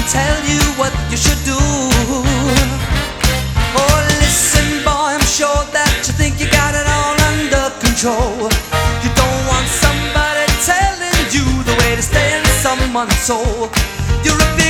tell you what you should do. Oh, listen, boy, I'm sure that you think you got it all under control. You don't want somebody telling you the way to stay in someone's soul. You're a